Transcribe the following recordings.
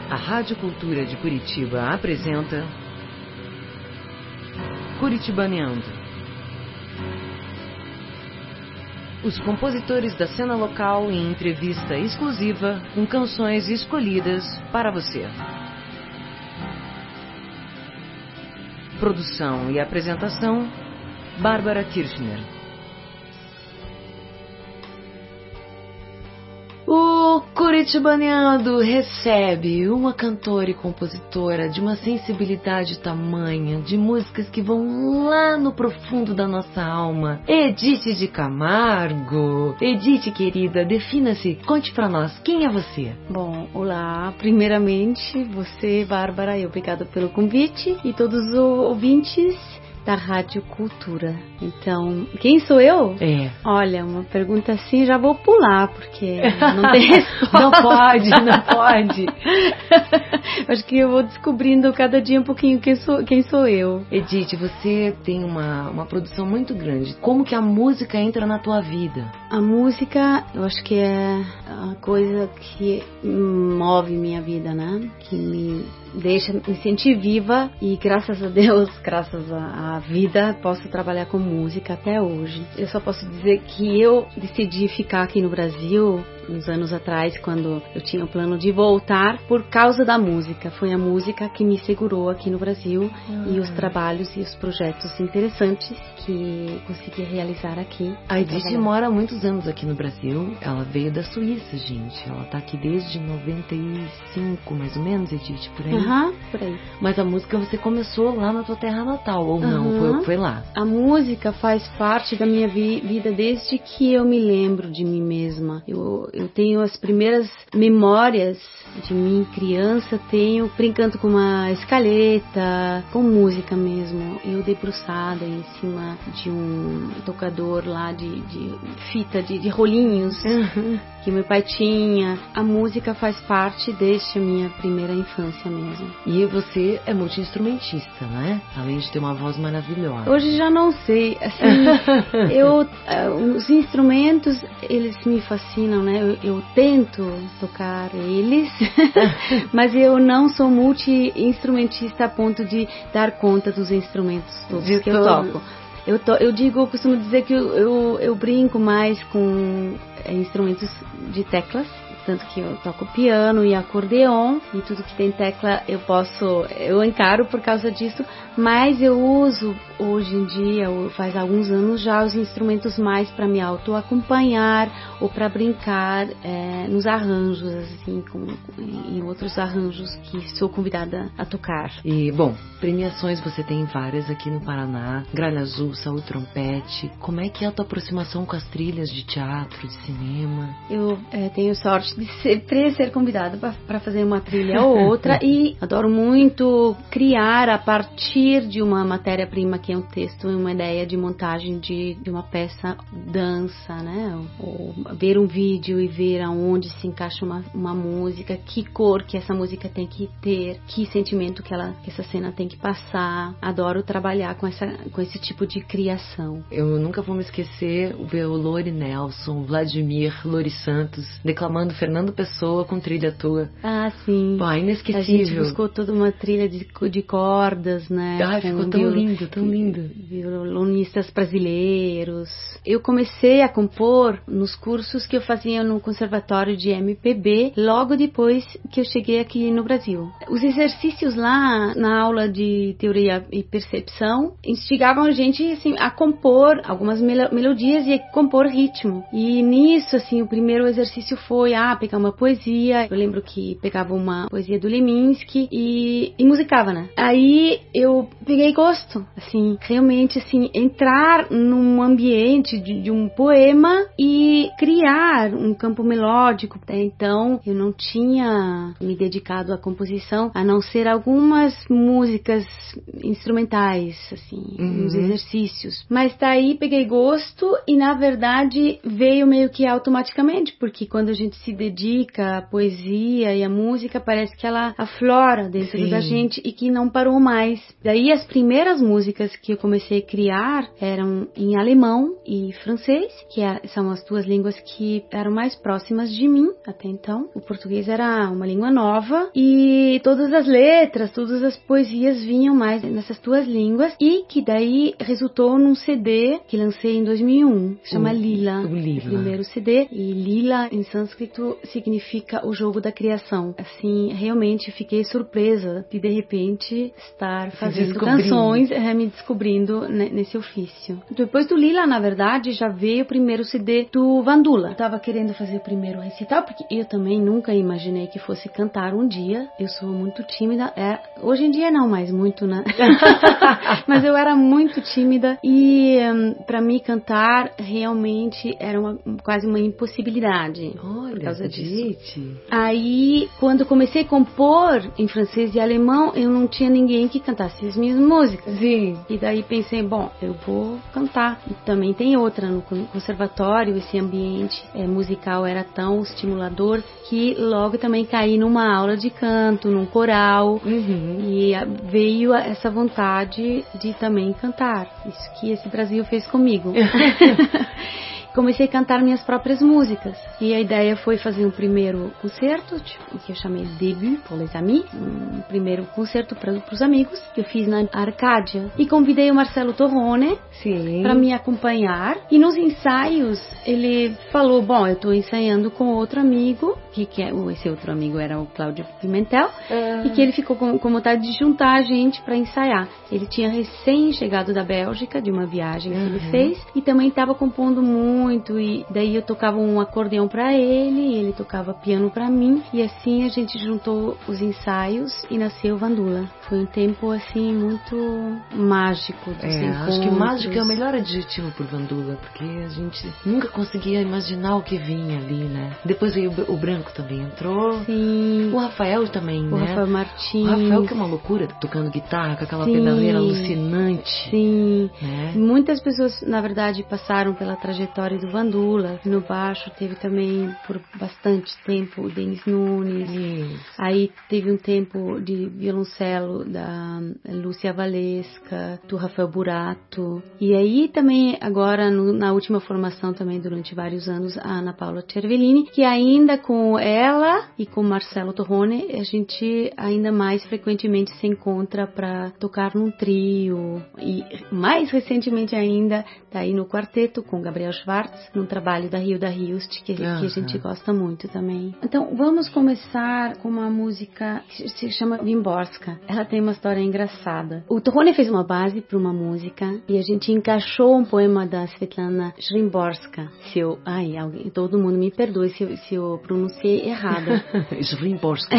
A Rádio Cultura de Curitiba apresenta Curitibaneando. Os compositores da cena local em entrevista exclusiva com canções escolhidas para você. Produção e apresentação, Bárbara Kirchner. O Curitibaneando recebe uma cantora e compositora de uma sensibilidade tamanha, de músicas que vão lá no profundo da nossa alma. Edith de Camargo. Edith, querida, defina-se. Conte pra nós, quem é você? Bom, olá. Primeiramente, você, Bárbara, obrigada pelo convite e todos os ouvintes da Rádio Cultura. Então, quem sou eu? Olha, uma pergunta assim, já vou pular, porque não tem resposta. Não pode. Acho que eu vou descobrindo cada dia um pouquinho quem sou eu. Edith, você tem uma produção muito grande. Como que a música entra na tua vida? A música, eu acho que é a coisa que move minha vida, né? Que me sentir viva e graças a Deus, graças à vida, posso trabalhar com música até hoje. Eu só posso dizer que eu decidi ficar aqui no Brasil uns anos atrás, quando eu tinha o plano de voltar por causa da música. Foi a música que me segurou aqui no Brasil e os trabalhos e os projetos interessantes que consegui realizar aqui. A Edith mora há muitos anos aqui no Brasil. Ela veio da Suíça, gente. Ela tá aqui desde 95, mais ou menos, Edith, por aí. Por aí. Mas a música você começou lá na tua terra natal, ou não? Foi lá? A música faz parte da minha vida desde que eu me lembro de mim mesma. Eu tenho as primeiras memórias de mim criança, tenho brincando com uma escaleta, com música mesmo. Eu debruçada em cima de um tocador lá de fita, de rolinhos que meu pai tinha. A música faz parte desde a minha primeira infância mesmo. E você é multi-instrumentista, né? Além de ter uma voz maravilhosa. Hoje já não sei, assim, os instrumentos, eles me fascinam, né? Eu tento tocar eles, mas eu não sou multi-instrumentista a ponto de dar conta dos instrumentos todos que eu toco. Eu costumo dizer que eu brinco mais com instrumentos de teclas, tanto que eu toco piano e acordeon, e tudo que tem tecla eu encaro por causa disso, mas eu uso hoje em dia, faz alguns anos já, os instrumentos mais para me auto-acompanhar ou para brincar nos arranjos, assim, em outros arranjos que sou convidada a tocar. E, bom, premiações você tem várias aqui no Paraná, Gralha Azul, Saúde Trompete. Como é que é a tua aproximação com as trilhas de teatro, de cinema? Eu tenho sorte de sempre ser convidada para fazer uma trilha ou outra e adoro muito criar a partir de uma matéria-prima que é um texto, uma ideia de montagem de uma peça, dança, né? Ou ver um vídeo e ver aonde se encaixa uma música, que cor que essa música tem que ter, que sentimento que essa cena tem que passar. Adoro trabalhar com esse tipo de criação. Eu nunca vou me esquecer ver o Lori Nelson, Vladimir, Lori Santos declamando Fernando Pessoa com trilha tua. Ah, sim. Pô, inesquecível. A gente buscou toda uma trilha de cordas, né? Ah, ficou tão lindo, tão lindo. Violonistas brasileiros. Eu comecei a compor nos cursos que eu fazia no Conservatório de MPB, logo depois que eu cheguei aqui no Brasil. Os exercícios lá, na aula de teoria e percepção, instigavam a gente, assim, a compor algumas melodias e compor ritmo. E nisso, assim, o primeiro exercício foi pegar uma poesia. Eu lembro que pegava uma poesia do Leminski e musicava, né? Aí eu peguei gosto, assim, realmente, assim, entrar num ambiente de um poema e criar um campo melódico. Até então, eu não tinha me dedicado à composição, a não ser algumas músicas instrumentais, assim, nos exercícios. Mas daí peguei gosto e, na verdade, veio meio que automaticamente, porque quando a gente se dedica à poesia e à música, parece que ela aflora dentro da gente e que não parou mais. Daí as primeiras músicas que eu comecei a criar eram em alemão e francês, são as duas línguas que eram mais próximas de mim até então. O português era uma língua nova e todas as letras, todas as poesias vinham mais nessas duas línguas, e que daí resultou num CD que lancei em 2001, que chama Lila. O primeiro CD, e Lila em sânscrito significa o jogo da criação. Assim, realmente fiquei surpresa de repente estar fazendo canções, me descobrindo nesse ofício. Depois do Lila, na verdade, já veio o primeiro CD do Vandula. Eu tava querendo fazer o primeiro recital, porque eu também nunca imaginei que fosse cantar um dia. Eu sou muito tímida. Hoje em dia não mais muito, né? Mas eu era muito tímida e para mim cantar realmente era quase uma impossibilidade. Olha, por causa disso. Aí, quando comecei a compor em francês e alemão, eu não tinha ninguém que cantasse as minhas músicas. Sim. E daí pensei, bom, eu vou cantar. E também tem outra, no conservatório, esse ambiente musical era tão estimulador que logo também caí numa aula de canto, num coral. E veio essa vontade de também cantar. Isso que esse Brasil fez comigo. Comecei a cantar minhas próprias músicas. E a ideia foi fazer um primeiro concerto, que eu chamei Début pour les amis, um primeiro concerto para os amigos, que eu fiz na Arcádia. E convidei o Marcelo Torrone para me acompanhar. E nos ensaios, ele falou, bom, eu estou ensaiando com outro amigo, esse outro amigo era o Cláudio Pimentel, e que ele ficou com vontade de juntar a gente para ensaiar. Ele tinha recém chegado da Bélgica, de uma viagem que ele fez, e também estava compondo muito, e daí eu tocava um acordeão para ele tocava piano para mim, e assim a gente juntou os ensaios e nasceu Vandula. Foi um tempo assim muito mágico dos encontros. Acho que mágico é o melhor adjetivo por Vandula, porque a gente nunca conseguia imaginar o que vinha ali, né? Depois veio o Branco, também entrou. Sim. O Rafael também, o né? Rafael Martins. O Rafael, que é uma loucura, tocando guitarra, com aquela pedaleira alucinante. Sim. Né? Muitas pessoas, na verdade, passaram pela trajetória do Vandula. No baixo teve também, por bastante tempo, o Denis Nunes. Aí teve um tempo de violoncelo da Lúcia Valesca, do Rafael Burato. E aí também, agora, na última formação também, durante vários anos, a Ana Paula Cervellini, que ainda com ela e com Marcelo Torrone, a gente ainda mais frequentemente se encontra para tocar num trio. E mais recentemente ainda, tá aí no quarteto com Gabriel Schwartz, num trabalho da Hilda Hilst, que a gente gosta muito também. Então, vamos começar com uma música que se chama Vimborska. Ela tem uma história engraçada. O Torrone fez uma base para uma música e a gente encaixou um poema da Svetlana Shrimborska. Todo mundo me perdoe se eu pronunciei errado. Shrimborska.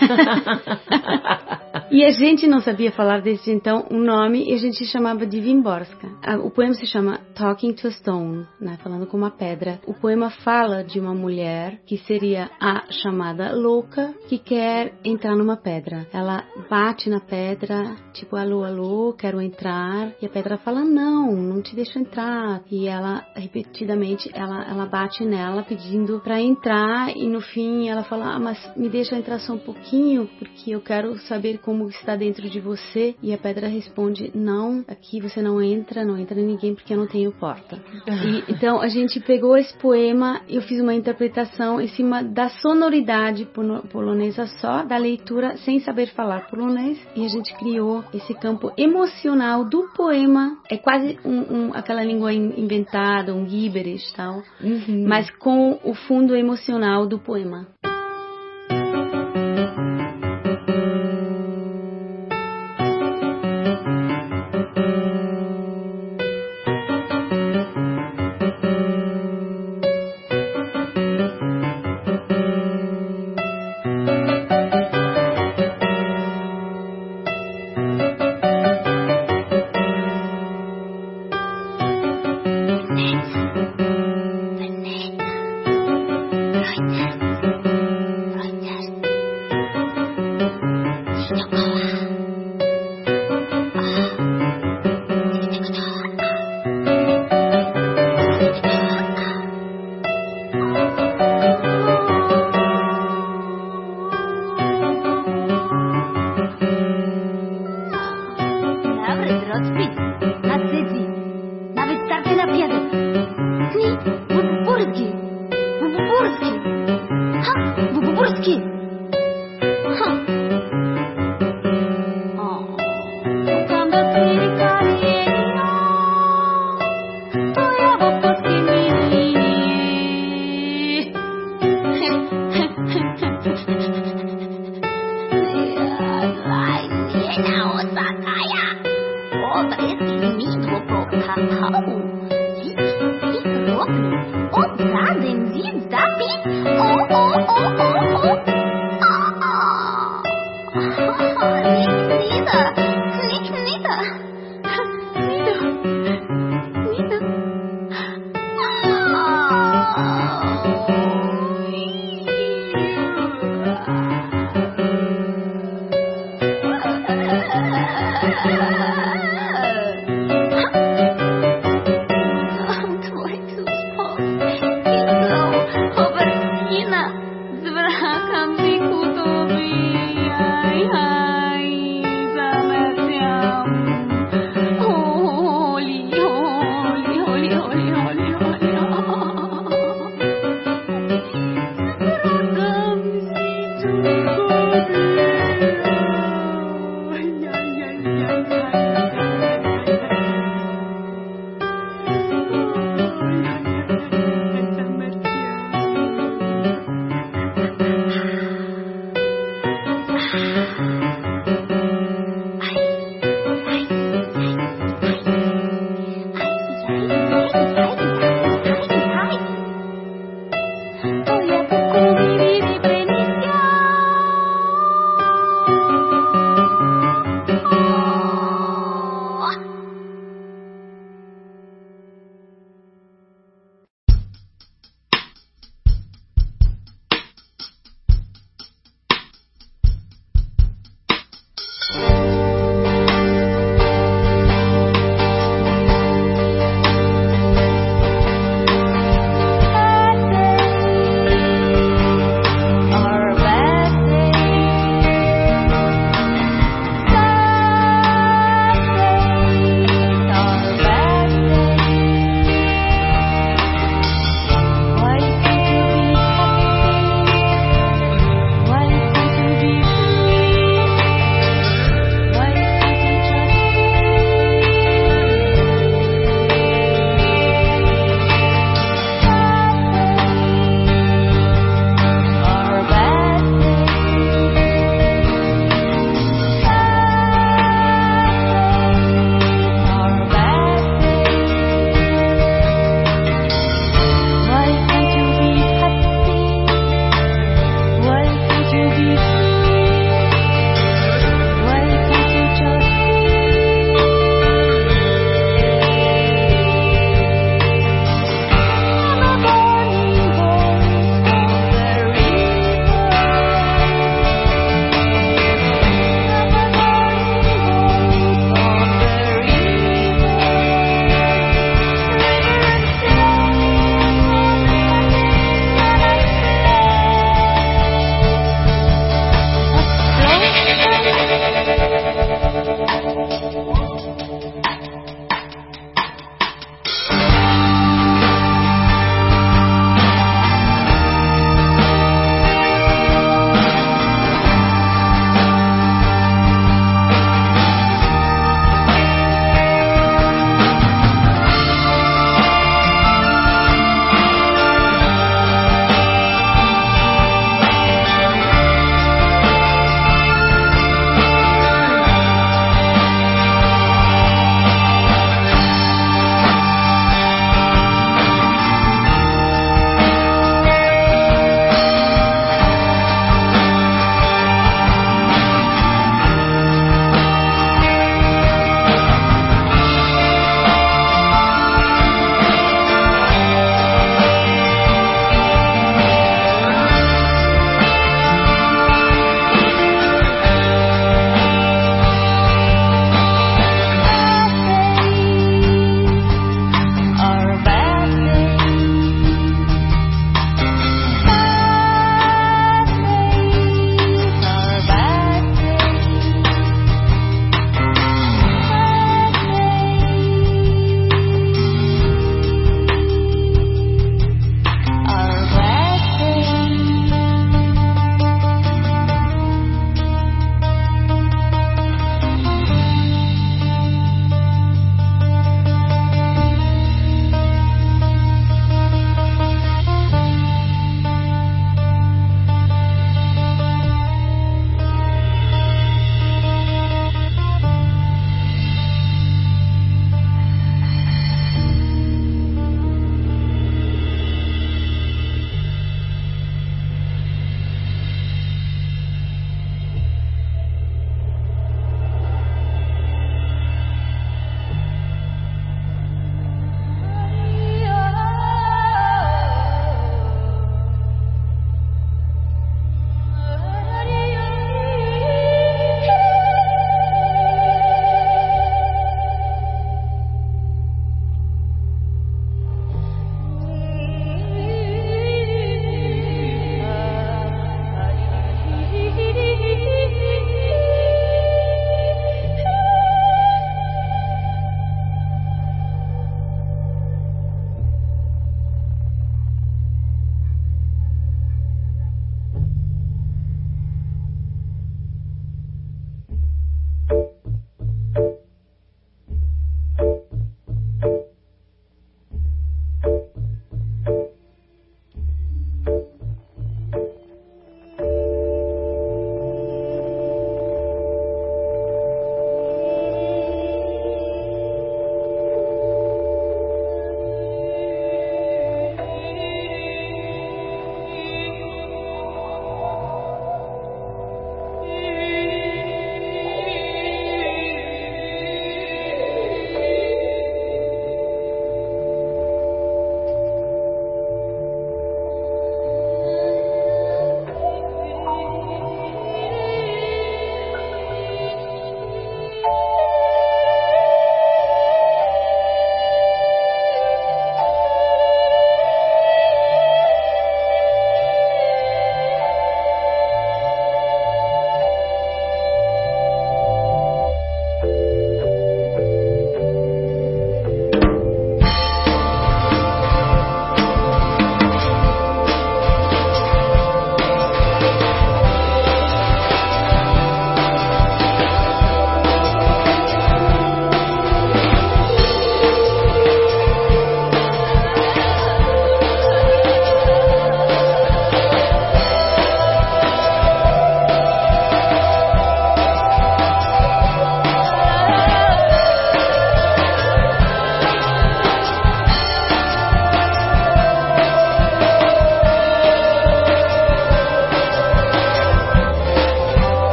E a gente não sabia falar desde então um nome e a gente chamava de Vimborska. O poema se chama Talking to a Stone, né? Falando com uma pedra. O poema fala de uma mulher que seria a chamada louca que quer entrar numa pedra. Ela bate na pedra, tipo, alô, alô, quero entrar. E a pedra fala, não te deixo entrar. E ela, repetidamente, ela bate nela pedindo pra entrar e no fim ela fala, mas me deixa entrar só um pouquinho porque eu quero saber como está dentro de você. E a pedra responde, não, aqui você não entra ninguém porque eu não tenho porta. E, então a gente pegou esse poema e eu fiz uma interpretação em cima da sonoridade polonesa só, da leitura sem saber falar polonês, e a gente criou esse campo emocional do poema. É quase aquela língua inventada, um gibberish, tal, mas com o fundo emocional do poema. Polski.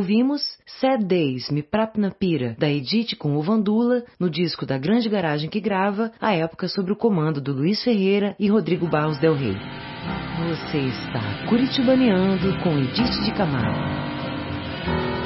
Ouvimos Sad Days, Me Prapna Pira, da Edith com o Vandula, no disco da Grande Garagem que Grava, à época sob o comando do Luiz Ferreira e Rodrigo Barros Del Rey. Você está curitibaneando com Edith de Camargo.